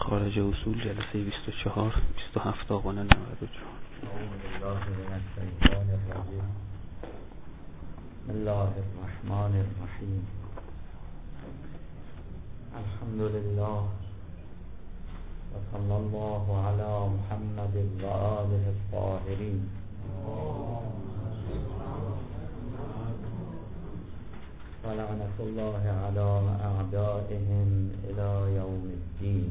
خارج اصول جلسه 24 27 آبان 94. بسم الله الرحمن الرحیم. الحمد لله و صلی الله علی محمد و آله الطاهرین. و لعنت الله علی اعدائهم الی یوم الدین.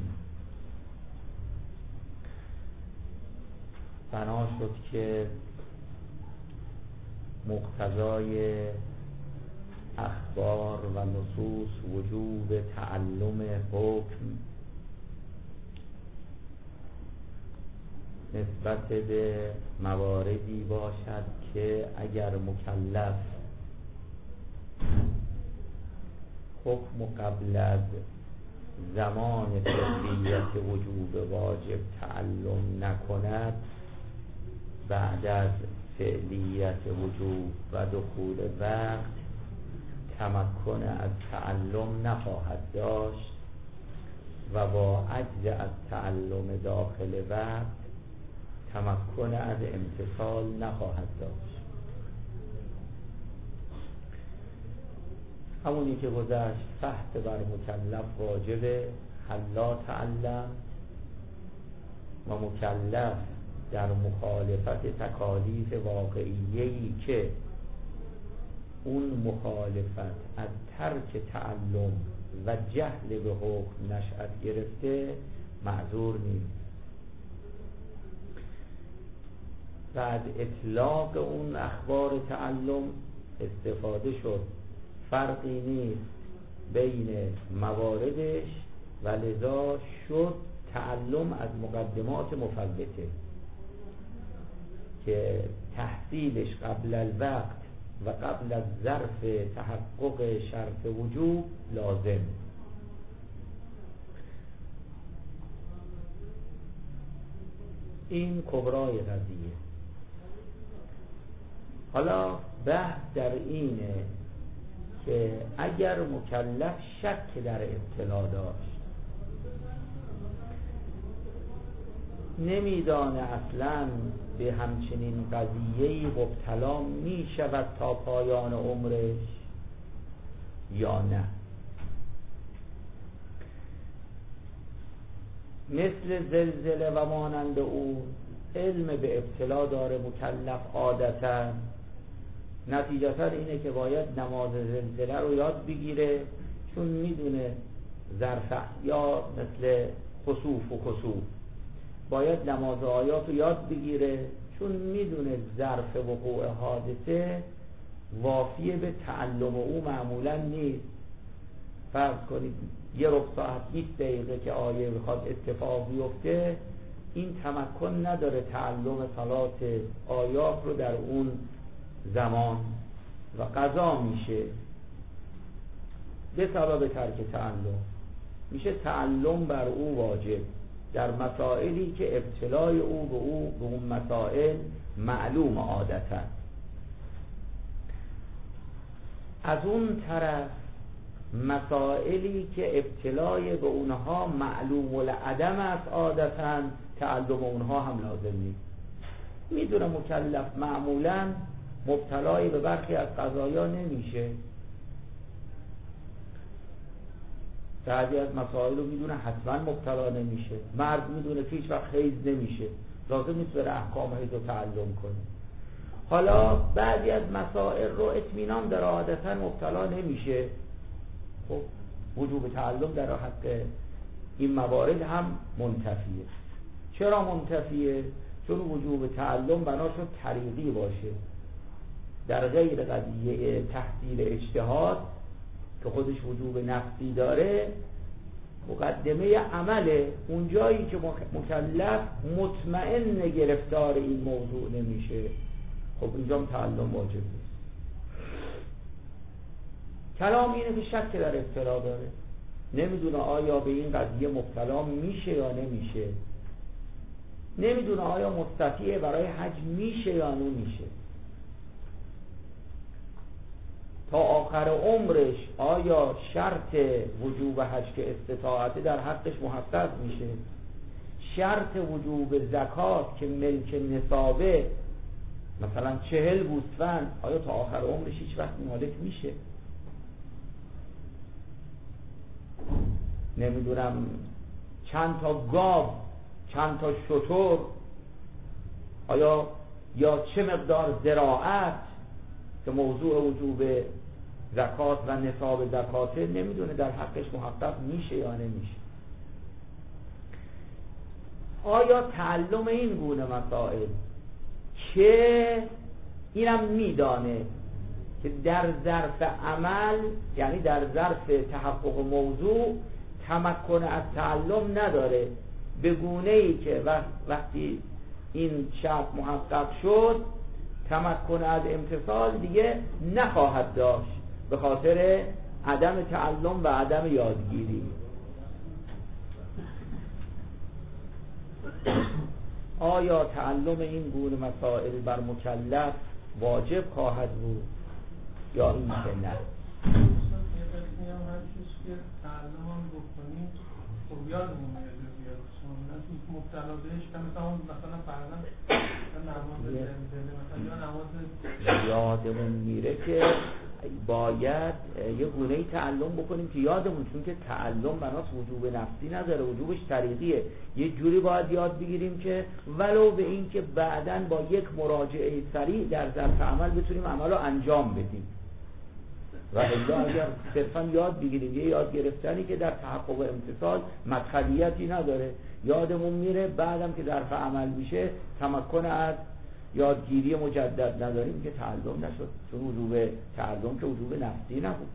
بنا شد که مقتضای اخبار و نصوص وجوب تعلم حکم نسبت به مواردی باشد که اگر مکلف حکم قبل از زمان فعلیت وجوب واجب تعلم نکند، بعد از فعلیت وجوب و دخول وقت تمکن از تعلم نخواهد داشت و با عجز از تعلم داخل وقت تمکن از امتثال نخواهد داشت. همونی که گذشت فحط بر مکلف واجبه حلا تعلم، و مکلف در مخالفت تکالیف واقعیه‌ای که اون مخالفت از ترک تعلم و جهل به حکم نشأت گرفته معذور نیست. بعد اطلاق اون اخبار تعلم استفاده شد، فرقی نیست بین مواردش و لذا شد تعلم از مقدمات مفوته که تحصیلش قبل الوقت و قبل از ظرف تحقق شرط وجوب لازم. این کبرای قضیه. حالا بحث در اینه که اگر مکلف شک در اطلاع داشت، نمیدانه اصلا به همچنین قضیه‌ای مبتلا می شود تا پایان عمرش یا نه، مثل زلزله و مانند او علم به ابتلا داره مکلف عادتا، نتیجتا اینه که باید نماز زلزله رو یاد بگیره چون میدونه ظرف یا مثل خسوف و کسوف، باید نماز آیات رو یاد بگیره چون میدونه ظرف وقوع حادثه وافیه به تعلم او معمولا نیست. فرض کنید یه ربع ساعت 20 دقیقه که آیه بخواد اتفاق بیفته، این تمکن نداره تعلم صلات آیات رو در اون زمان و قضا میشه به سبب ترک تعلم، میشه تعلم بر او واجب در مسائلی که ابتلای او به اون مسائل معلوم عادتا. از اون طرف مسائلی که ابتلای به اونها معلوم العدم است عادتا تعلم اونها هم لازم نیست. میدونه مکلف معمولا مبتلای به برخی از قضایا نمیشه، بعضی از مسائل رو میدونه حتما مبتلا نمیشه، مرد میدونه که هیچ وقت حیض نمیشه، لازم نیست بره احکام حیض رو تعلم کنه. حالا بعضی از مسائل رو اطمینان داره عادتا مبتلا نمیشه، خب وجوب تعلم در حق این موارد هم منتفیه. چرا منتفیه؟ چون وجوب تعلم بنا شد طریقی باشه، در غیر قضیه تحصیل اجتهاد که خودش وجوب نفسی داره مقدمه عمله، اون جایی که مکلف مطمئن گرفتار این موضوع نمیشه، خب اینجا تعلم واجب نیست. کلام اینه که شک در اطلاع داره، نمیدونه آیا به این قضیه مبتلا میشه یا نمیشه، نمیدونه آیا مستطیع برای حج میشه یا نمیشه. تا آخر عمرش آیا شرط وجوب حج که استطاعته در حقش محقق میشه؟ شرط وجوب زکات که ملک نصابه مثلا 40 گوسفند آیا تا آخر عمرش هیچ وقت مالک میشه؟ نمیدونم چند تا گاو، چند تا شتر، آیا یا چه مقدار زراعت که موضوع وجوب زکات و نصاب زکاته نمیدونه در حقش محقق میشه یا نمیشه. آیا تعلم این گونه مسائل که اینم میدانه که در ظرف عمل، یعنی در ظرف تحقق موضوع، تمکن از تعلم نداره، به گونه‌ای که وقتی این شرط محقق شد تمکن از امتثال دیگه نخواهد داشت به خاطر عدم تعلم و عدم یادگیری. آیا تعلم این گونه مسائل بر مکلف واجب خواهد بود یا این که نه؟ هر چیز که تعلم هم بکنیم خب یادمون میاد مبتلا بهش که مثلا فرضاً نماز مثلا نماز یادمون میره که باید یه گونه‌ای تعلم بکنیم که یادمون، چون که تعلم بناس وجوب نفسی نداره، وجوبش طریقیه. یه جوری باید یاد بگیریم که ولو به این که بعداً با یک مراجعه سریع در ظرف عمل بتونیم عمل رو انجام بدیم. و الا اگر صرفا یاد بگیریم یه یاد گرفتنی که در تحقق امتثال مدخلیتی نداره، یادمون میره، بعدم که ظرف عمل میشه تمکن از یادگیری مجدد نداریم که تعلم نشد، چون وجوب تعلم که وجوب نفسی نبود.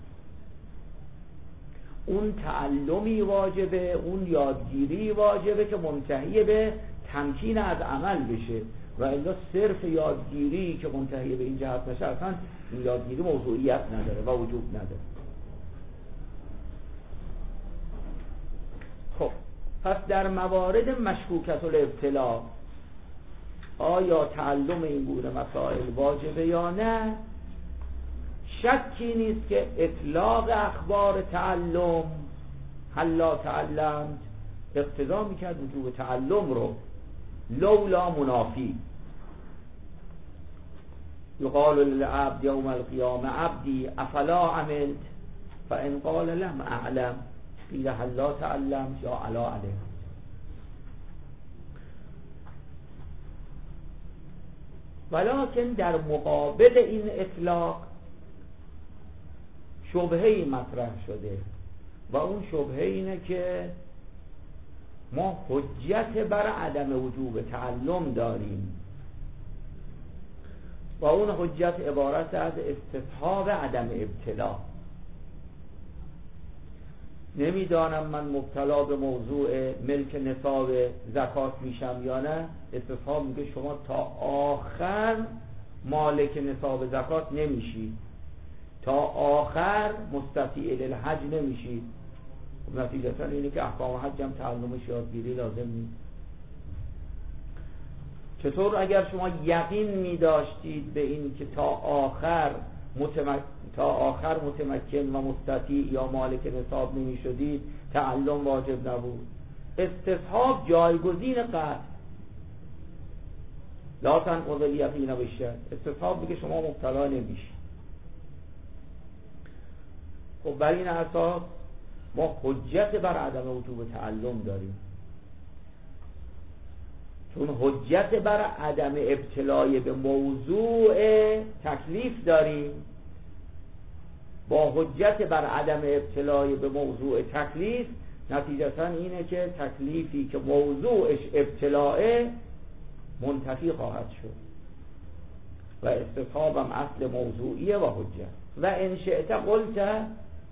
اون تعلمی واجبه، اون یادگیری واجبه که منتهی به تمکین از عمل بشه، و الا صرف یادگیری که منتهی به این جهت نشه اصلا این یادگیری موضوعیت نداره و وجوب نداره. خب پس در موارد مشکوکت الابتلا آیا تعلم این گونه مسائل واجبه یا نه؟ شکی نیست که اطلاق اخبار تعلم حلا تعلمت اقتضا میکرد وجوب تعلم رو، لولا منافی. یقال للعبد یوم القیامه عبدی افلا عملت فان قال لم اعلم قیل حلا تعلمت یا علا علم. ولکن در مقابل این اطلاق شبهه‌ای مطرح شده و اون شبهه اینه که ما حجت بر عدم وجوب تعلم داریم و اون حجت عبارت از استصحاب عدم ابتلا. نمیدانم من مبتلا به موضوع ملک نصاب زکات میشم یا نه. استصحاب میگه شما تا آخر مالک نصاب زکات نمیشید، تا آخر مستطیع للحج نمیشید. نتیجتا اینه که احکام حج هم تعلمش یادگیری لازم نیست. چطور اگر شما یقین می داشتید به این که تا آخر متمکن و مستطیع یا مالک نصاب نمی شدید تعلم واجب نبود؟ استصحاب جایگزین قطع، لا تنقض الیقین بالشک. استصحاب میگه شما مبتلا نمیشید. خب بر این اساس ما حجت بر عدم وجوب تعلم داریم، چون حجت بر عدم ابتلای به موضوع تکلیف داریم. با حجت بر عدم ابتلای به موضوع تکلیف نتیجتا اینه که تکلیفی که موضوعش ابتلاه منتفی خواهد شد و استصحاب هم اصل موضوعیه و حجت. و ان شئت قلت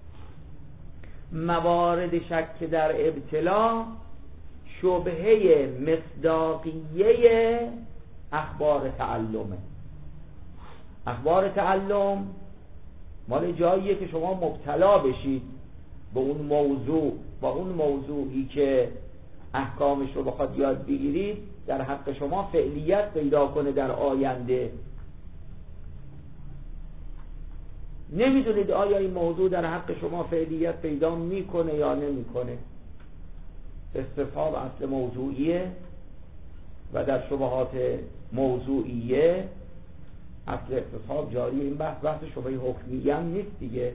موارد شک در ابتلا شبهه مصداقیه اخبار تعلمه. اخبار تعلم مال جاییه که شما مبتلا بشید به اون موضوع، با اون موضوعی که احکامش رو بخواد یاد بگیرید در حق شما فعلیت پیدا کنه در آینده. نمیدونید آیا این موضوع در حق شما فعلیت پیدا میکنه یا نمیکنه. استصحاب اصل موضوعیه و در شبهات موضوعیه اصل استصحاب جاری. این بحث شبهه حکمیه هم نیست دیگه.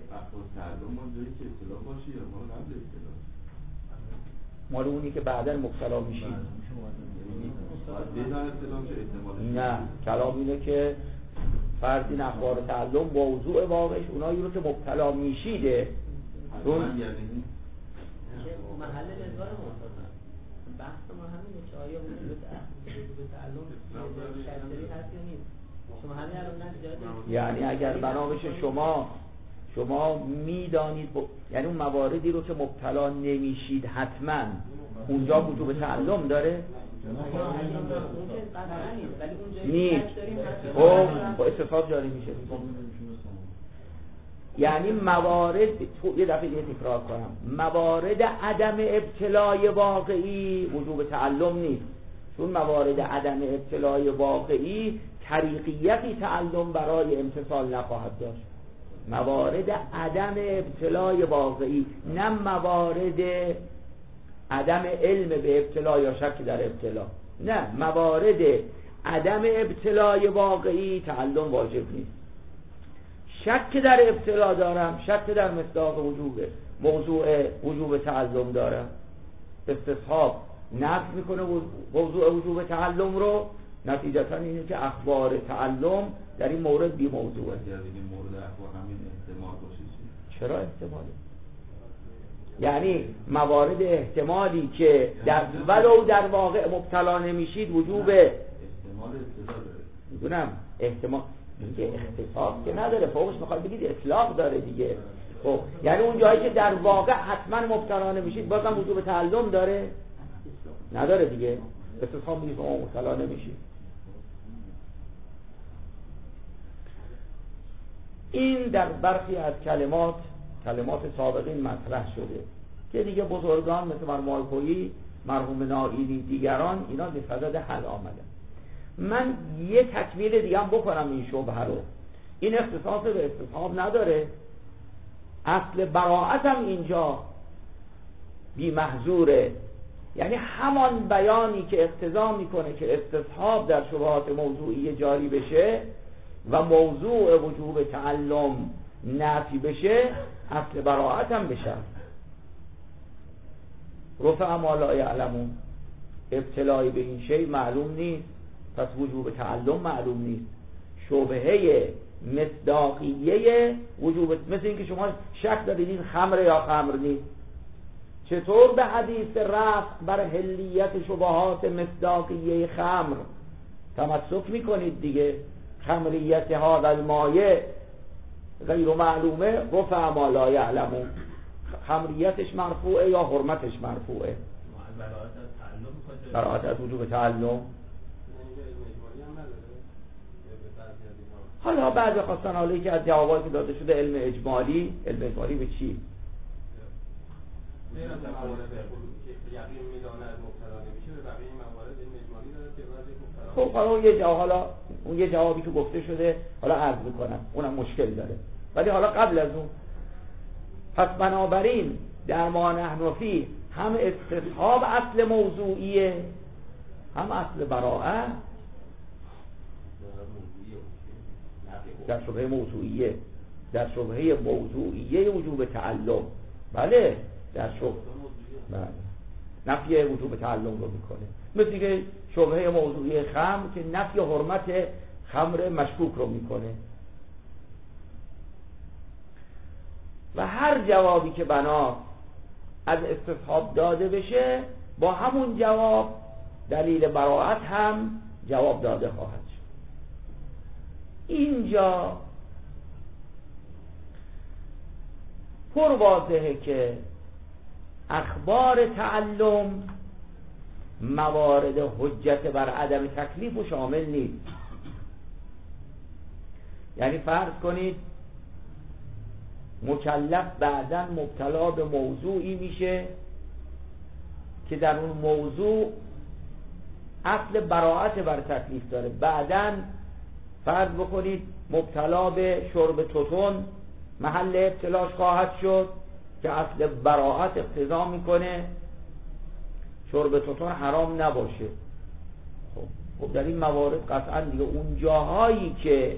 مال اونی که بعداً مبتلا میشید. نه، کلام اینه که فرض این اخبار تعلم موضوع واقعش اونایی رو که مبتلا میشیده. اون محل نظار محتاطن بحث ما همینه که آیا اون به تعلم شرطی هست یا نیست. شما همین الان نجاده، یعنی اگر بنا بشه شما میدانید یعنی اون مواردی رو که مبتلا نمیشید حتما اونجا وجوب تعلم داره؟ نیست. خب استصحاب جاری میشه. یعنی موارد یه دفعه دیگه تکرار کنم، موارد عدم ابتلای واقعی وجوب تعلم نیست، چون موارد عدم ابتلای واقعی طریقیتی تعلم برای امتثال نخواهد داشت. موارد عدم ابتلای واقعی، نه موارد عدم علم به ابتلا یا شک در ابتلا. نه، موارد عدم ابتلای واقعی تعلم واجب نیست. شک در ابتلا دارم، شک در مصداق موضوع وجوب تعلم دارم، استصحاب نفی میکنه موضوع وجوب تعلم رو، نتیجتا اینه که اخبار تعلم در این مورد بی موضوعه. مورد اخبار همین احتمال باشه. چرا احتماله؟ یعنی موارد احتمالی که ولو در واقع مبتلا نمیشید وجوب احتمال استدلال داره. میدونم احتمال دیگه اختصاص که نداره، فوقش میخواد بگید اطلاق داره دیگه. خب یعنی اون جایی که در واقع حتما مبتلا نمیشید بازم وجوب تعلم داره؟ نداره دیگه. استثناء میگه شما مبتلا نمیشید. این در برخی از کلمات سابقین مطرح شده که دیگه بزرگان مثل مرحوم کویی، مرحوم نائینی، دیگران اینا به صدد حل آمدن. من یه تکمیل دیگه هم بکنم این شبهه رو. این اختصاص به استصحاب نداره، اصل براعت هم اینجا بی محظوره. یعنی همان بیانی که اقتضا میکنه که استصحاب در شبهات موضوعی جاری بشه و موضوع وجوب تعلم نفی بشه، اصل براعت هم بشه. رفع ما لا یعلمون، ابتلای به این شی معلوم نیست، پس وجوب تعلم معلوم نیست. شبهه مصداقیه وجوب، مثل اینکه شما شک دارید این خمر یا خمر نیست، چطور به حدیث رفع بر حلیت شبهات مصداقیه خمر تمسک میکنید دیگه؟ خمریت هذا المایه غیر معلومه، رفع ما لا یعلمون، خمریتش مرفوعه یا حرمتش مرفوعه. براعت از وجوب تعلم. حالا بعضی خواستن حالی که از جوابایی که داده شده علم اجمالی به چی؟ خب حالا اون یه جوابی که گفته شده حالا عرض میکنم، اونم مشکل داره، ولی حالا قبل از اون پس بنابراین در ما نحن فی هم استصحاب اصل موضوعیه هم اصل براءه در شبهه موضوعیه، در شبهه موضوعیه وجوب تعلم. بله در بله نفی وجوب تعلم رو میکنه، مثل که شبهه موضوعی خمر که نفی حرمت خمر مشکوک رو میکنه. و هر جوابی که بنا از استصحاب داده بشه با همون جواب دلیل براءت هم جواب داده خواهد شد. اینجا پر واضحه که اخبار تعلم موارد حجت بر عدم تکلیف و شامل نیست. یعنی فرض کنید مکلف بعداً مبتلا به موضوعی میشه که در اون موضوع اصل براءت بر تکلیف داره، بعداً فرض بکنید مبتلا به شرب توتون محل ابتلاش خواهد شد که اصل براءت اقتضا میکنه شرب توتون حرام نباشه. خب در این موارد قطعا دیگه اون جاهایی که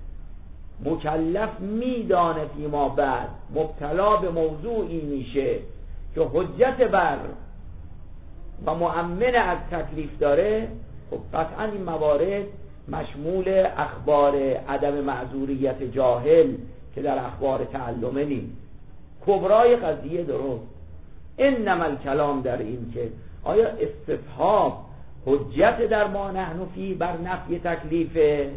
مکلف میدانه فیما بعد مبتلا به موضوعی میشه که حجت بر و مؤمن از تکلیف داره، خب قطعا این موارد مشمول اخبار عدم معذوریت جاهل که در اخبار تعلمه نیست. کبرای قضیه درست. انما الکلام در این که آیا استصحاب حجت در ما نحن فی بر نفی تکلیفه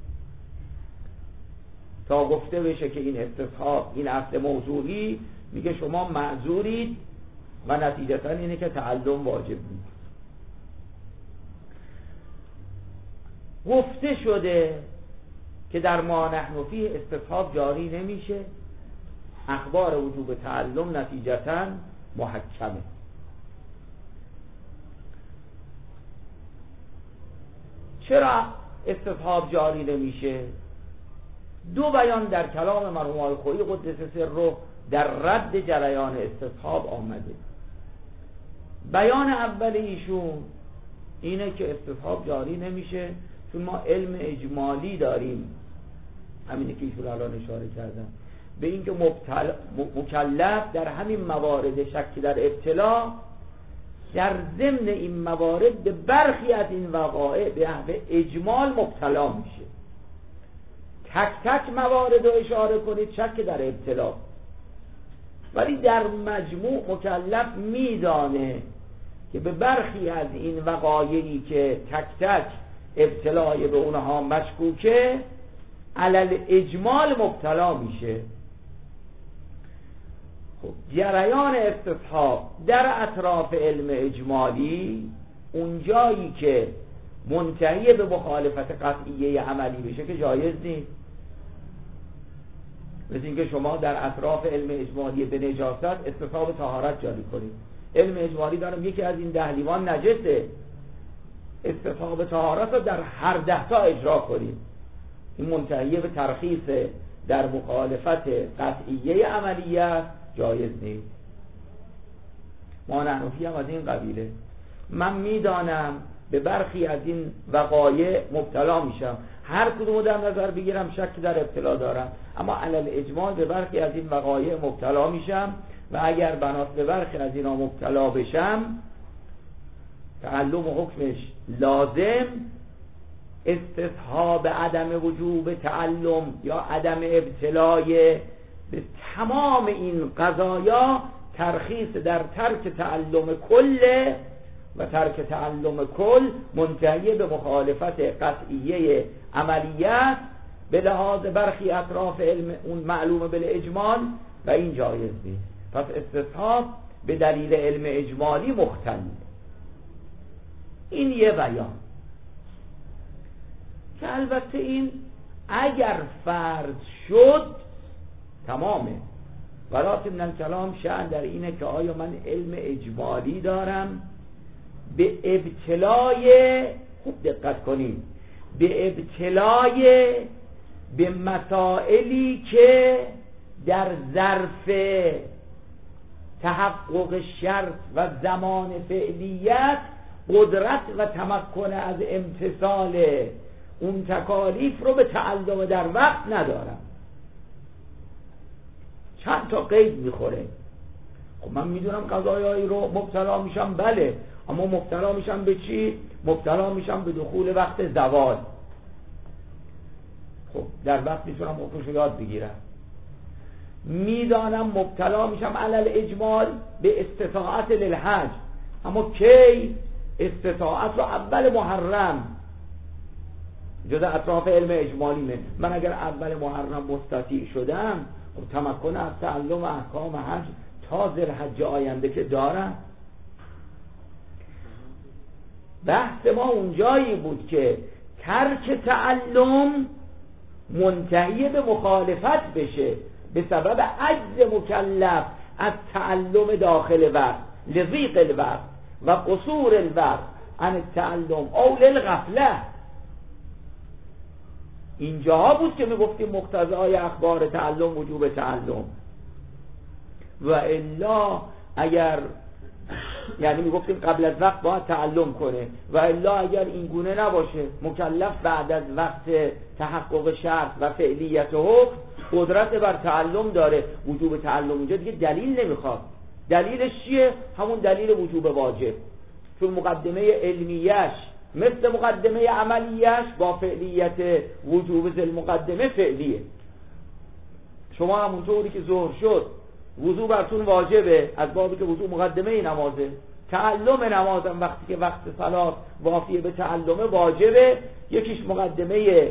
تا گفته بشه که این استصحاب این اصل موضوعی میگه شما معذورید و نتیجتا اینه که تعلم واجب نیست. گفته شده که در ما نحن فی استصحاب جاری نمیشه، اخبار وجوب تعلم نتیجتا محکمه. چرا استصحاب جاری نمیشه؟ دو بیان در کلام مرحوم آقای خویی قدس سره در رد جریان استصحاب آمده. بیان اول ایشون اینه که استصحاب جاری نمیشه چون ما علم اجمالی داریم، همینه که ایشون الان اشاره کردن به اینکه مکلف در همین موارد شک در ابتلا در ضمن این موارد به برخی از این وقایع به اجمال مبتلا میشه. تک تک موارد رو اشاره کنید شک در ابتلا، ولی در مجموع مکلف میدانه که به برخی از این وقایعی که تک تک ابتلای به اونها مشکوکه علل اجمال مبتلا میشه. خب جریان استصحاب در اطراف علم اجمالی اونجایی که منتهی به مخالفت قطعیه عملی بشه که جایز نیست. مثل اینکه شما در اطراف علم اجمالی به نجاست استصحاب طهارت جاری کنید. علم اجمالی دارم یکی از این 10 لیوان نجسه، استصحاب طهارت رو در هر 10 تا اجرا کنید. این منتهی به ترخیص در مخالفت قطعیه عملیه جایز نیست. ما نحنفی هم از این قبیله. من میدانم به برخی از این وقایع مبتلا میشم، هر کدومو در نظر بگیرم شک در ابتلا دارم، اما علل اجمال به برخی از این وقایع مبتلا میشم و اگر بناس به برخی از اینا مبتلا بشم تعلم و حکمش لازم استصحاب عدم وجوب تعلم یا عدم ابتلای به تمام این قضایا ترخیص در ترک تعلم کله و ترک تعلم کل منتهی به مخالفت قطعیه عملیات به لحاظ برخی اطراف علم اون معلومه بالاجمال و این جایز نیست. پس استصحاب به دلیل علم اجمالی مختل. این یه بیان که البته این اگر فرض شد تمامه، ولکن من کلام شأن در اینه که آیا من علم اجمالی دارم به ابتلای، خوب دقت کنید، به ابتلای به مسائلی که در ظرف تحقق شرط و زمان فعلیت قدرت و تمکن از امتثال اون تکالیف رو به تعلم در وقت ندارم. چند تا قید میخوره. خب من میدونم قضایایی رو مبتلا میشم، بله، اما مبتلا میشم به چی؟ مبتلا میشم به دخول وقت زوال. خب در وقت میتونم حکمش رو یاد بگیرم. میدانم مبتلا میشم علل اجمال به استطاعت للحج، اما کی؟ استطاعت رو اول محرم جدا اطراف علم اجمالی من اگر اول محرم مستطیع شدم خب تمکن از تعلم احکام حج تا ذوالحج آینده که دارم. بحث ما اونجایی بود که ترک تعلم منتهی به مخالفت بشه به سبب عجز مکلف از تعلم داخل وقت لضیق الوقت و قصور الوقت عن التعلم او للغفله. اینجاها بود که میگفتیم مقتضای اخبار تعلم وجوب تعلم، و الا اگر یعنی میگفتیم قبل از وقت باید تعلم کنه، و الا اگر این گونه نباشه مکلف بعد از وقت تحقق شرط و فعلیت حکم قدرت بر تعلم داره. وجوب تعلم اینجا دیگه دلیل نمیخواد. دلیلش چیه؟ همون دلیل وجوب واجب، چون مقدمه علمیش مثل مقدمه عملیش با فعلیت وجوب ذل مقدمه فعلیه. شما همونطوری که ظهر شد وضو براتون واجبه از بابی که وضو مقدمه نمازه، تعلم نمازم وقتی که وقت صلات وافیه به تعلمه واجبه. یکیش مقدمه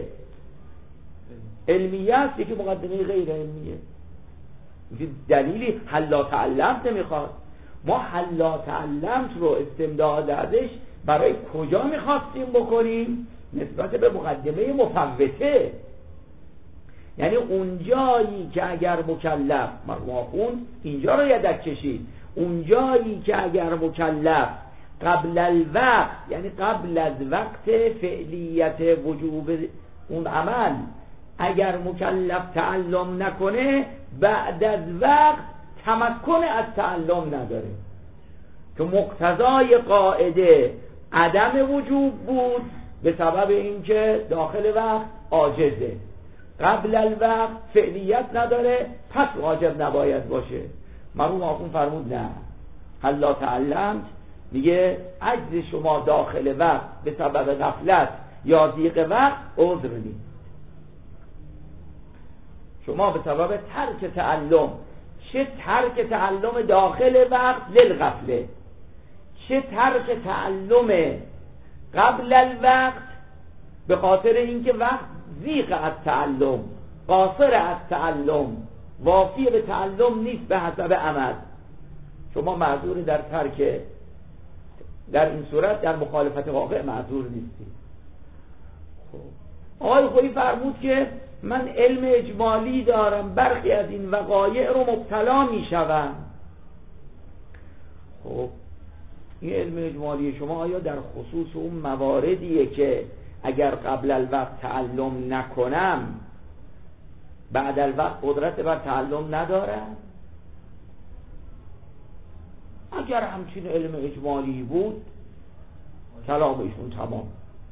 علمیه است، یکی مقدمه غیر علمیه. دلیلی حلا تعلمت نمیخواد. ما حلا تعلمت رو استمداد ازش برای کجا میخواستیم بکنیم؟ نسبت به مقدمه مفوته، یعنی اونجایی که اگر مکلف اون اینجا رو یدک کشید، اونجایی که اگر مکلف قبل الوقت یعنی قبل از وقت فعلیت وجوب اون عمل اگر مکلف تعلم نکنه بعد از وقت تمکن از تعلم نداره، که مقتضای قاعده عدم وجوب بود به سبب اینکه داخل وقت عاجزه، قبل الوقت فعلیت نداره پس واجب نباید باشه. مرحوم آخون فرمود نه، حلا تعلمت میگه عجز شما داخل وقت به سبب غفلت یا ضیق وقت عذر نیست. شما به سبب ترک تعلم، چه ترک تعلم داخل وقت للغفله، چه ترک تعلم قبل الوقت به خاطر اینکه وقت ضیق از تعلم، قاصر از تعلم، وافی به تعلم نیست به حسب عمد، شما معذور در ترک، در این صورت در مخالفت واقع معذور نیستی. آقای خویی فرمود که من علم اجمالی دارم، برخی از این وقایع رو مبتلا می شوم. خب این علم اجمالی شما آیا در خصوص اون مواردیه که اگر قبل الوقت تعلم نکنم بعد الوقت قدرت بر تعلم ندارم؟ اگر همچین علم اجمالی بود کلام ایشون تمام.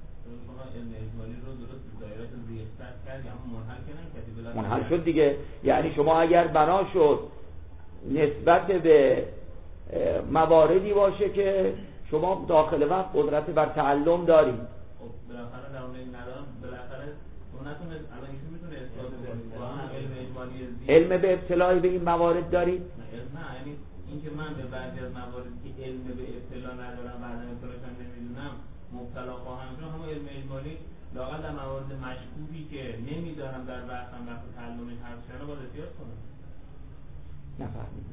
منحل شد دیگه. یعنی شما اگر بنا شد نسبت به مواردی باشه که شما داخل وقت قدرت بر تعلم دارید، بالاخره در اون ندارم، بالاخره اون نتونه الان ایشون میتونه اثبات بده علم اجمالی علم به اطلاعی به این موارد دارید؟ نه یعنی اینکه من به بعضی از مواردی که علم به اطلاع ندارم بعدا اطلاعش نمیدونم مبتلا خواهم شد، همون علم اجمالی لااقل در موارد مشکوکی که نمیدارم در وقتم وقت تعلم حذف شدن باید احتیاط کنم. نفهمیدم.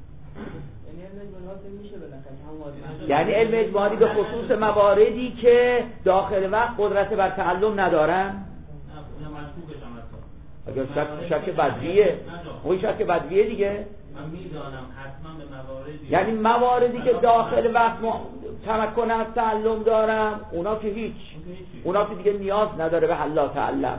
یعنی علم اجمالی به خصوص مواردی که داخل وقت قدرت بر تعلم ندارن؟ نه مشکوکش هم اگر شک بدویه، اون شک بدویه دیگه. من میدانم حتما به مواردی، یعنی مواردی که داخل وقت تمکن از تعلم دارم اونا که هیچ، اونا که دیگه نیاز نداره به حلا تعلم.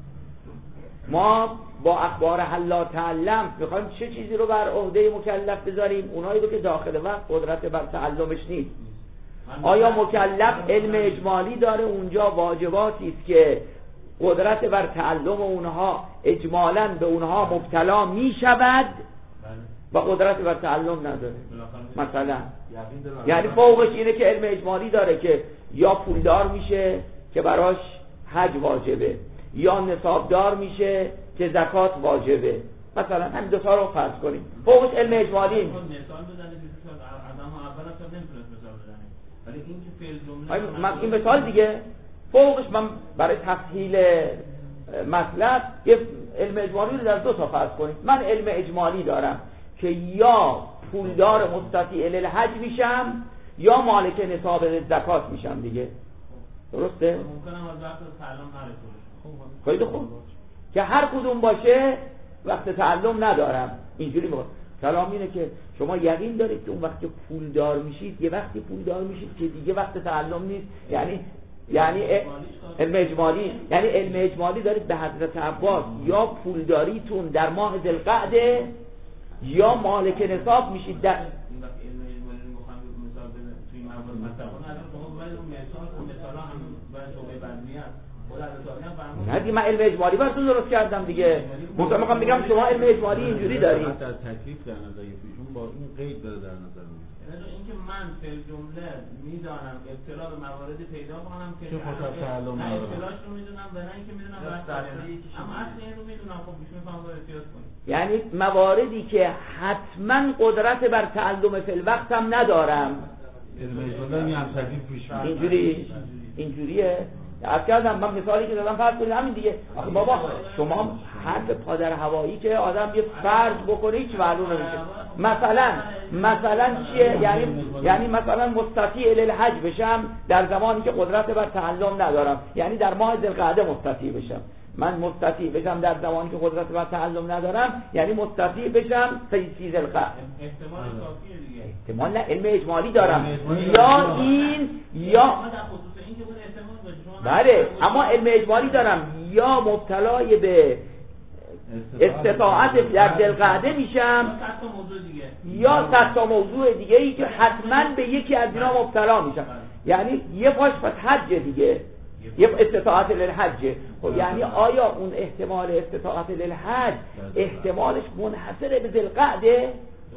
ما با اخبار حلا تعلم میخوایم چه چیزی رو بر عهده مکلف بذاریم؟ اونایی رو که داخل وقت قدرت بر تعلمش نیست. آیا مکلف علم اجمالی داره اونجا واجباتی است که قدرت بر تعلم اونها اجمالاً به اونها مبتلا میشود و قدرت بر تعلم نداره؟ مثلا یعنی فوقش اینه که علم اجمالی داره که یا پولدار میشه که براش حج واجبه، یا نصابدار میشه که زکات واجبه، مثلا همین دو تا رو فرض کنیم. فوقش علم اجمالی مثال بزنه آدم ها اول اصلا نمیتونست مثال بزنه، ولی این که فعل جمله این مثال دیگه فوقش من برای تسهیل مطلب یه علم اجمالی رو در دو تا فرض کنیم. من علم اجمالی دارم که یا پولدار مستطیع للحج میشم یا مالک نصاب زکات میشم دیگه، درسته؟ ممکنه از وقت تعلم نرسه. خیلی خوب، که هر کدوم باشه وقت تعلم ندارم. اینجوری میگه کلام اینه که شما یقین دارید که اون وقت که پولدار میشید یه وقتی پولدار میشید که دیگه وقت تعلم نیست، یعنی یعنی علم اجمالی، یعنی علم اجمالی دارید به حضرت عباس یا پولداریتون در ماه ذوالقعده یا مالک نصاب میشید در نه دیگه من علم اجمالی براتون درست کردم دیگه. مثلا میخوام بگم شما علم اجمالی اینجوری دارید در تکلیف در نظر ایشون با این قید داره در نظر میگیره. اینکه من فی جمله میدانم اطلاع به موارد پیدا کنم که خطاب تعلم نه اطلاعش رو میدونم و نه اینکه میدونم اما اصلا این رو میدونم. خب ایشون میفهمم باید احتیاط کنیم. یعنی مواردی که حتما قدرت بر تعلم فی الوقت هم ندارم علم اجمالی هم تکلیف پیش اینجوریه. از کردم من مثالی که دادم فرض کنید همین دیگه. آخه بابا شما حرف پادر هوایی که آدم یه فرض بکنه هیچ معلوم نمیشه. مثلا چیه؟ یعنی مثلا مستطیع للحج بشم در زمانی که قدرت بر تعلم ندارم، یعنی در ماه ذوالقعده مستطیع بشم. من مستطیع بشم در زمانی که قدرت بر تعلم ندارم، یعنی مستطیع بشم فی ذوالقعده. احتمال کافیه دیگه. احتمال نه، علم اجمالی دارم یا این یا بله، اما علم اجمالی دارم یا مبتلای به استطاعت در ذوالقعده میشم یا 100 تا موضوع دیگه ای که حتما به یکی از اینا مبتلا میشم. یعنی یه پاش پس حج دیگه، یه استطاعت للحج. خب یعنی آیا اون احتمال استطاعت للحج احتمالش منحصر به ذوالقعده؟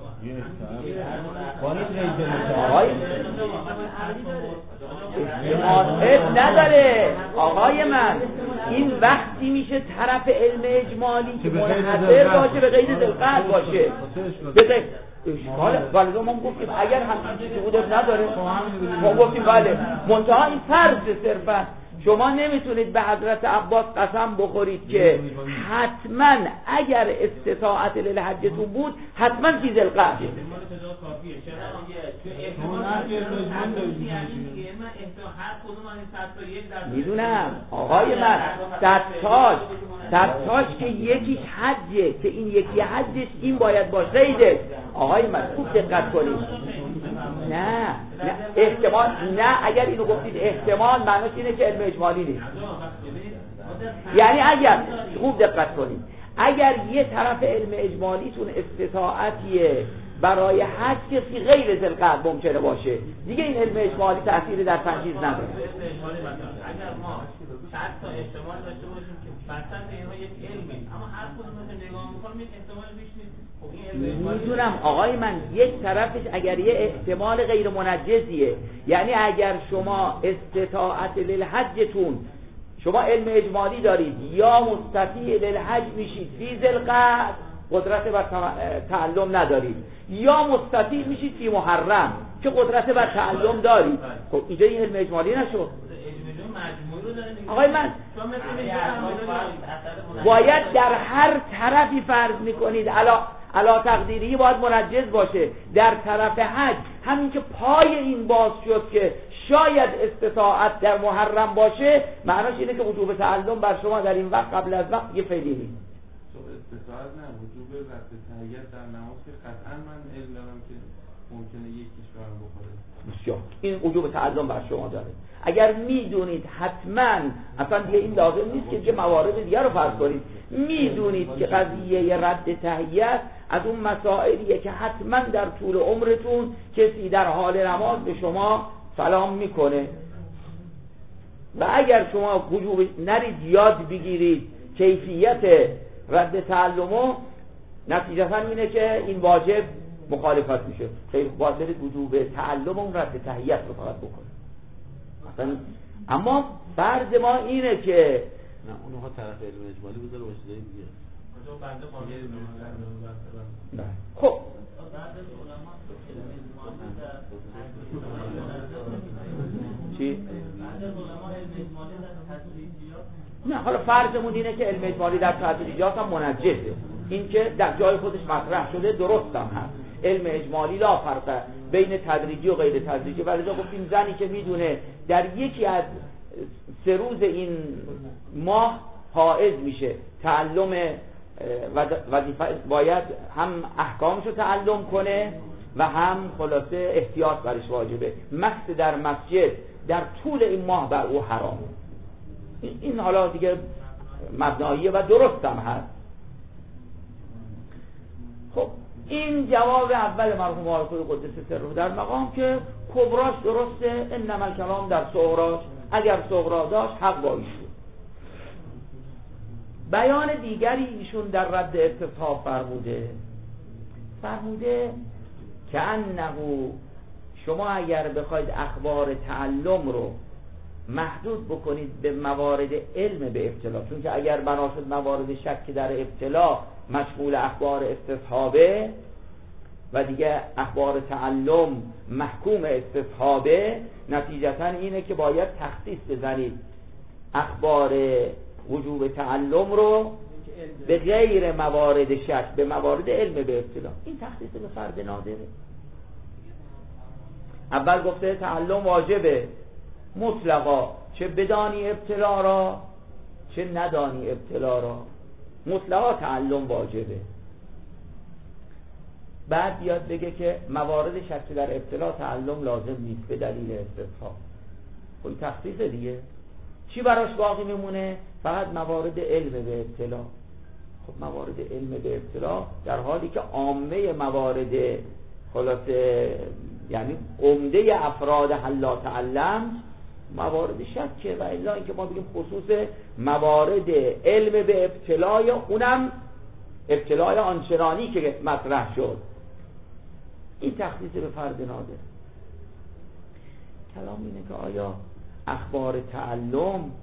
اب نداره آقای من. این وقتی میشه طرف علم اجمالی که منحصر باشه به قید ذوالقعده باشه. به اشکال ولی ما گفتیم اگر همچین چیزی بوده نداره ما گفتیم بله، منتها این فرض صرفا شما نمیتونید به حضرت عباس قسم بخورید که حتما اگر استطاعت للحجتون بود حتما فی ذوالقعده. میدونم آقای من، صدتاش که یکیش حجه که این یکی حجش این باید باشه قیده. آقای من خوب دقت کنید. نه احتمال نه، اگر اینو گفتید احتمال معنیش اینه که علم اجمالی نیست. یعنی اگر خوب دقت کنید، اگر یه طرف علم اجمالیتون استطاعتیه برای حج که فی غیر ذوالقعده ممکنه باشه، دیگه این علم اجمالی تأثیری در تنجیز نداره. اگر ما 100 تا احتمال داشته باشیم که بسط اینها یک علمی، اما هر کدوم که نگاه می‌کنیم یک احتمال بیش نیست. میدونم آقای من، یک طرفش اگر یه احتمال غیر منجزیه، یعنی اگر شما استطاعت للحجتون شما علم اجمالی دارید یا مستطیع للحج میشید فی ذوالقعده قدرت بر تعلم ندارید، یا مستطیع میشید فی محرم که قدرت بر تعلم دارید. خب اینجا این علم اجمالی نشد آقای من. باید در هر طرفی فرض میکنید علا تقدیری باید منجز باشه. در طرف حج همین که پای این باز شد که شاید استطاعت در محرم باشه، معناش اینه که وجوب تعلم بر شما در این وقت قبل از وقت یه فعلی نیست. استطاعت نه، وجوب رفع تحییت در نماز که قطعا من علم دارم که ممکنه یکیش برام بخوره. بسیار این وجوب تعلم بر شما داره. اگر میدونید حتما اصلا دیگه این لازم نیست که موارد دیگه رو فرض کنید، میدونید که قضیه رد تحییت از اون مسائلیه که حتما در طول عمرتون کسی در حال نماز به شما سلام میکنه و اگر شما وجوب نرید یاد بگیرید کیفیت رد تعلمو، نتیجتا اینه که این واجب مخالفت میشه. خیلی باید وجوب تعلم اون رد تحییت رو فقط بکنه مثلا. اما فرض ما اینه که نه اونها طرف علم اجمالی بذاره باشه دیگه. خب چی؟ نه حالا فرضمون اینه که علم اجمالی در تدریجات هم منجزه، این که در جای خودش مطرح شده درست هم هست. علم اجمالی لا فرق بین تدریجی و غیر تدریجی، ولی گفتیم زنی که میدونه در یکی از 3 روز این ماه حائض میشه، تعلم وظیفه باید هم احکامش رو تعلم کنه و هم خلاصه احتیاط برش واجبه. مکث در مسجد در طول این ماه بر او حرامه. این حالا دیگه مبناییه و درست هم هست. خب این جواب اول مرحوم آقای قدس سره در مقام که کبراش درسته، انما الکلام در صغراش، اگر صغرا داشت حق با ایشون. بیان دیگری ایشون در رد استصحاب فرموده که انه شما اگر بخواید اخبار تعلم رو محدود بکنید به موارد علم به ابتلا، چون که اگر بنا شد موارد شک در ابتلا مشمول اخبار استصحابه و دیگه اخبار تعلم محکوم استصحابه، نتیجتا اینه که باید تخصیص بزنید اخبار وجوب تعلم رو به غیر موارد شک، به موارد علم به ابتلا. این تخصیص به فرد نادره. اول گفته تعلم واجبه مطلقا، چه بدانی ابتلا را چه ندانی ابتلا را، مطلقا تعلم واجبه. بعد بیاد بگه که موارد شک در ابتلا تعلم لازم نیست به دلیل استصحاب. خب تخصیص دیگه چی براش باقی میمونه؟ فقط موارد علم به ابتلا. خب موارد علم به ابتلا در حالی که عامه موارد خلاصه یعنی عمده افراد حلا تعلم موارد شکه، و الا اینکه ما بگیم خصوص موارد علم به ابتلای، اونم ابتلای آنچنانی که مطرح شد. این تخصیص به فرد نادر. کلام اینه که آیا اخبار تعلم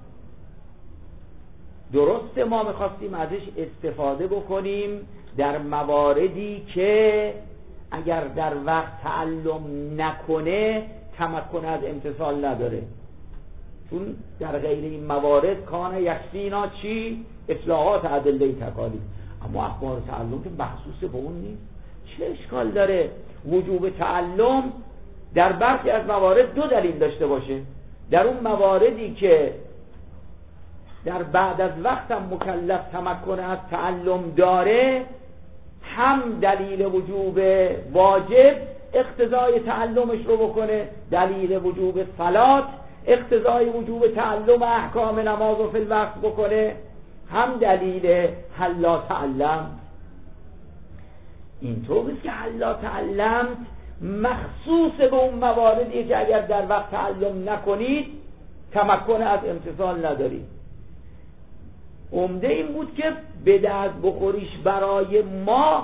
درسته ما میخواستیم ازش استفاده بکنیم در مواردی که اگر در وقت تعلم نکنه تمکن از امتثال نداره، چون در غیر این موارد کان یکفینا چی؟ اصلاحات ادله تکالیف. اما اخبار تعلم که مخصوص به اون نیست. چه اشکال داره وجوب تعلم در برخی از موارد دو دلیل داشته باشه؟ در اون مواردی که در بعد از وقت هم مکلف تمکن از تعلم داره، هم دلیل وجوب واجب اقتضای تعلمش رو بکنه، دلیل وجوب صلات اقتضای وجوب تعلم احکام نماز و فی الوقت بکنه، هم دلیل حلا تعلم. اینطور است که حلا تعلم مخصوص به اون مواردی که اگر در وقت تعلم نکنید تمکن از امتثال ندارید. عمده این بود که به دست بخوریش برای ما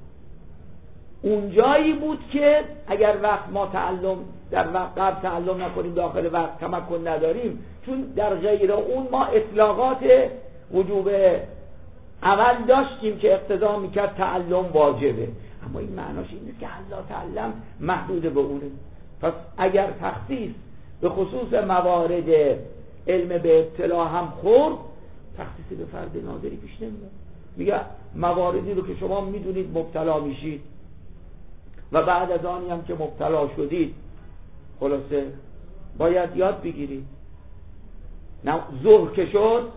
اونجایی بود که اگر وقت ما تعلم در وقت قبل تعلم نکنیم داخل وقت تمکن نداریم، چون در غیر اون ما اطلاقات وجوب اول داشتیم که اقتضا میکرد تعلم واجبه. اما این معناش این نیست که حلا تعلم محدود به اونه. پس اگر تخصیص به خصوص موارد علم به ابتلا هم خورد، تخصیص به فرد نادری پیش نمیاد. میگه مواردی رو که شما میدونید مبتلا میشید و بعد از آنی هم که مبتلا شدید خلاصه باید یاد بگیرید. ظهر که شد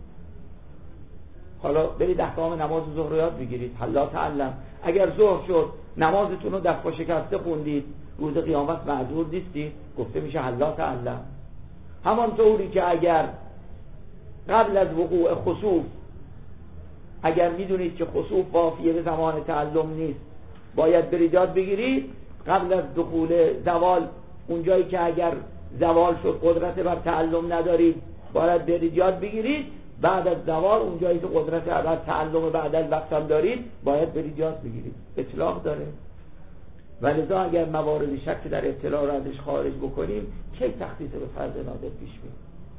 حالا برید احکام نماز ظهر رو یاد بگیرید. حلا تعلم. اگر ظهر شد نمازتون رو دست با شکسته خوندید، روز قیامت معذور نیستید، گفته میشه حلا تعلم. همانطوری که اگر قبل از وقوع خسوف اگر میدونید که خسوف وافیه به زمان تعلم نیست باید برید یاد بگیرید، قبل از دخول زوال اونجایی که اگر زوال شد قدرت بر تعلم ندارید باید برید یاد بگیرید، بعد از زوال اونجایی که قدرت بر تعلم بعد از وقت هم دارید باید برید یاد بگیرید. اطلاق داره. ولذا اگر موارد شک در اطلاع را ازش خارج بکنیم کی تخصیص به فرد نادر پیش میاد؟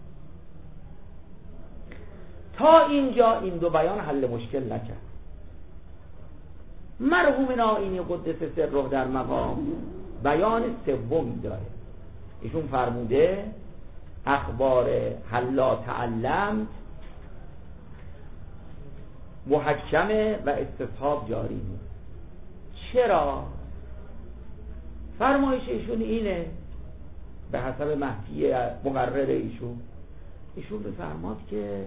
تا اینجا این دو بیان حل مشکل نکرد. مرحوم نائینی قدس سره در مقام بیان سومی داره. ایشون فرموده اخبار حلا تعلم محکمه و استصحاب جاری نیست. چرا؟ فرمایش ایشون اینه به حسب محکی مقرر ایشون بفرماد که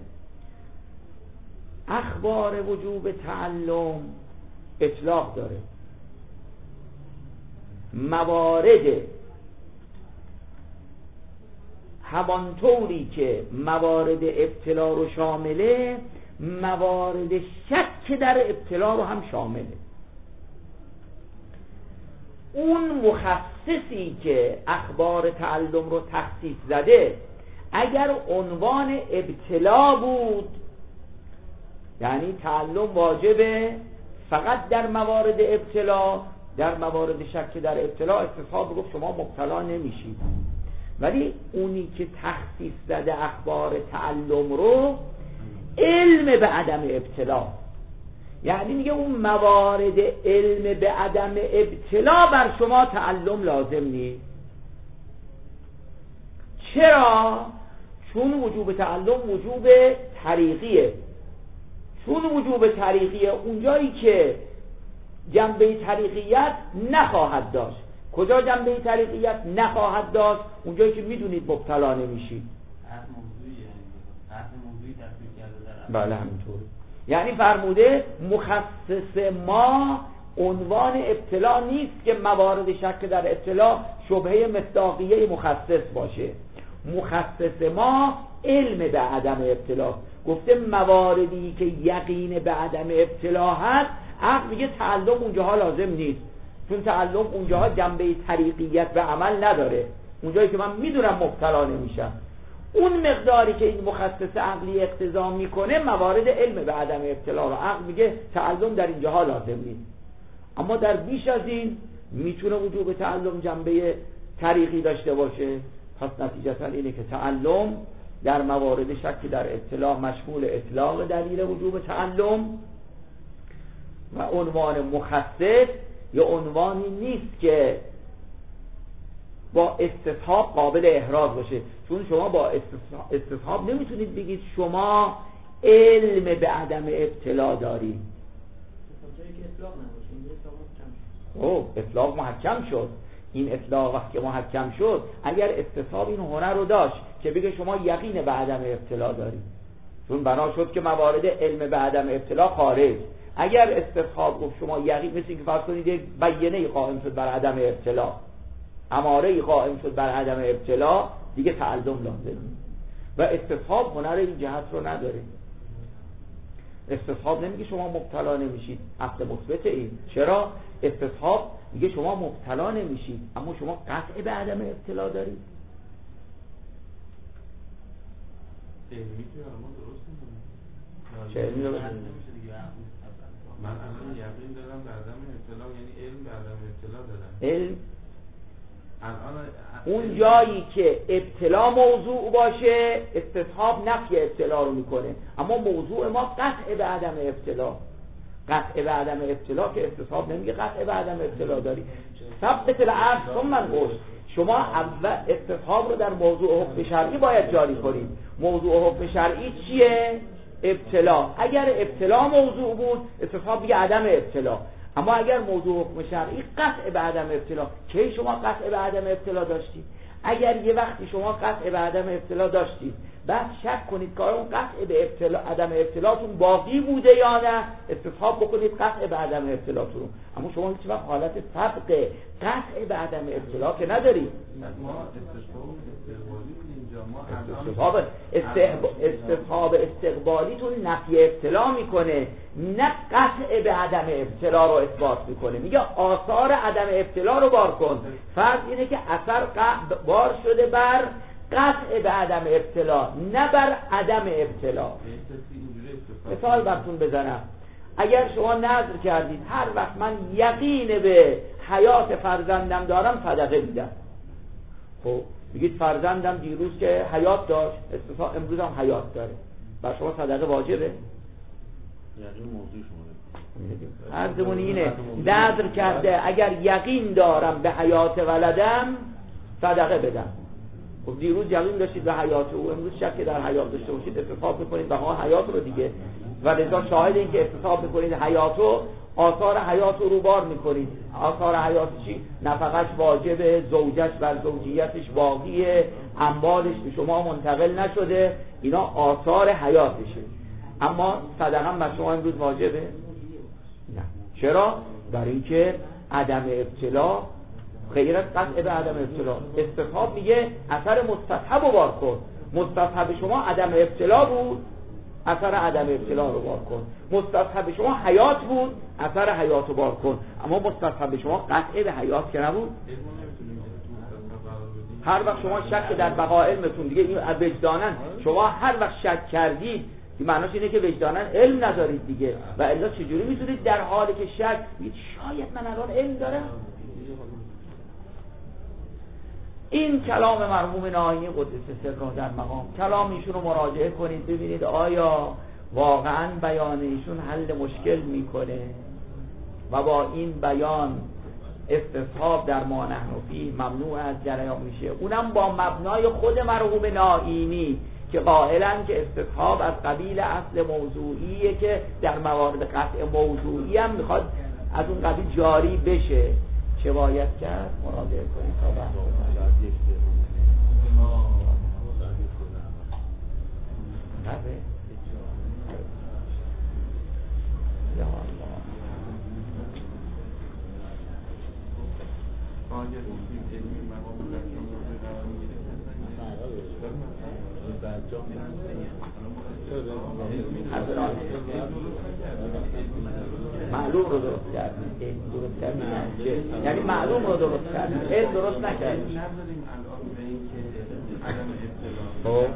اخبار وجوب تعلم اطلاق داره. موارد همانطوری که موارد ابتلا رو شامله، موارد شک در ابتلا رو هم شامله. اون مخصصی که اخبار تعلم رو تخصیص زده اگر عنوان ابتلا بود، یعنی تعلم واجبه فقط در موارد ابتلا، در موارد شک در ابتلا استصحاب گفت شما مبتلا نمیشید. ولی اونی که تخصیص زده اخبار تعلم رو علم به عدم ابتلا، یعنی میگه اون موارد علم به عدم ابتلا بر شما تعلم لازم نیست. چرا؟ چون وجوب تعلم وجوب طریقیه. چون وجوب طریقیه اونجایی که جنبه طریقیت نخواهد داشت. کجا جنبه طریقیت نخواهد داشت؟ اونجایی که میدونید مبتلا نمیشید. بله همینطوره. یعنی فرموده مخصص ما عنوان ابتلا نیست که موارد شک در ابتلا شبهه مصداقیه مخصص باشه. مخصص ما علم به عدم ابتلا. گفته مواردی که یقین به عدم ابتلا هست، عقل میگه تعلم اونجاها لازم نیست، چون تعلم اونجاها جنبه طریقیت به عمل نداره. اونجایی که من میدونم مبتلا نمیشم، اون مقداری که این مخصص عقلی اقتضا میکنه موارد علم به عدم ابتلا رو عقل میگه تعلم در اینجاها لازم نیست. اما در بیش از این میتونه وجوب تعلم جنبه طریقی داشته باشه. پس نتیجتا اینه که تعلم در موارد شک در اطلاع مشمول اطلاق دلیل وجوب تعلم، و عنوان مخصص یا عنوانی نیست که با استصحاب قابل احراز باشه. چون شما با استصحاب نمیتونید بگید شما علم به عدم ابتلا دارید. خب اطلاق محکم شد. این اطلاق وقتی محکم شد، اگر استصحاب این هنر رو داشت که بگه شما یقین به عدم ابتلا دارید، چون بنا شد که موارد علم به عدم ابتلا خارج. اگر استصحاب گفت شما یقین، مثل اینکه فرض کنید یک بیانه قائم شد بر عدم ابتلا، اماره قائم شد بر عدم ابتلا، دیگه تعلم لازم. و استصحاب هنر این جهت رو نداره. استصحاب نمیگه شما مبتلا نمیشید، اصل مثبت این. چرا؟ استصحاب میگه شما مبتلا نمیشید اما شما قطع به عدم ابتلا دارید. چه علمی رو بزنید؟ من الان یقین دارم به عدم ابتلا، یعنی علم به عدم ابتلا دارم. علم اون جایی که ابتلا موضوع باشه استصحاب نفی ابتلا رو میکنه، اما موضوع ما قطع به عدم ابتلا. قطع به عدم ابتلا که استصحاب نمیگه قطع به عدم ابتلا داری. ثبت العرض ثم القول. شما اول استصحاب رو در موضوع حکم شرعی باید جاری کنید. موضوع حکم شرعی چیه؟ ابتلا. اگر ابتلا موضوع بود استصحاب میگه عدم ابتلا. اما اگر موضوع حکم شرعی قطع به عدم ابتلا، کی شما قطع به عدم ابتلا داشتید؟ اگر یه وقتی شما قطع به عدم ابتلا داشتید بعد شک کنید که اون قطع به ابتلا عدم ابتلاتون باقی بوده یا نه، استصحاب بکنید قطع به عدم ابتلاتون. اما شما هیچ وقت حالت سبق قطع به عدم ابتلا که ندارید. ما استصحاب استقبالی اینجا استصحاب استقبالیتون نفی ابتلا میکنه، نه قطع به عدم ابتلا رو اثبات میکنه. میگه آثار عدم ابتلا رو بار کن. فرض اینه که اثر بار شده بر قطع به عدم ابتلا نه بر عدم ابتلا. مثال براتون بزنم. اگر شما نذر کردید هر وقت من یقین به حیات فرزندم دارم صدقه میدم، خب میگید فرزندم دیروز که حیات داشت امروز هم حیات داره، بر شما صدقه واجبه؟ یعنی موضوع شما عرضمون اینه نذر کرده اگر یقین دارم به حیات ولدم صدقه بدم. خب دیروز یقین داشتید به حیات او، امروز شک در حیات داشته باشید استصحاب میکنید بها حیات رو دیگه. و لذا شاهد این که استصحاب میکنید حیاتو، آثار حیات رو بار میکنید. آثار حیات چی؟ نفقش واجبه، زوجش بر زوجیتش باقیه، اموالش به شما منتقل نشده، اینا آثار حیاتشه. اما صدقه هم بر شما امروز واجبه؟ نه. چرا؟ برای اینکه عدم ابتلا غیر از قطع به عدم ابتلا. استصحاب میگه اثر مستصحب رو بار کن. مستصحب شما عدم ابتلا بود، اثر عدم ابتلا رو بار کن. مستصحب شما حیات بود، اثر حیات رو بار کن. اما مستصحب شما قطع به حیات که نبود. هر وقت شما شک در بقا علمتون دیگه این وجدانن، شما هر وقت شک کردید معناش اینه که وجدانن علم ندارید دیگه. و الا چجوری میتونید در حالی که شک بگید شاید من الان علم دارم؟ این کلام مرحوم ناینی قدس سره در مقام کلام ایشون رو مراجعه کنید ببینید آیا واقعا بیان ایشون حل مشکل میکنه و با این بیان استصحاب در ما نحن فیه ممنوع از جریان میشه، اونم با مبنای خود مرحوم ناینی که قائلن که استصحاب از قبیل اصل موضوعیه که در موارد قطع موضوعی هم میخواد از اون قبیل جاری بشه. چه باید کرد؟ مراجعه کنید تا بحث معلوم رو درست کردیم، درست کردیم یعنی معلوم رو درست کردیم، علم درست نکردیم. خب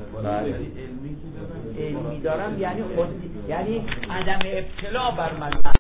علمی دارم یعنی خود، یعنی عدم ابتلا بر من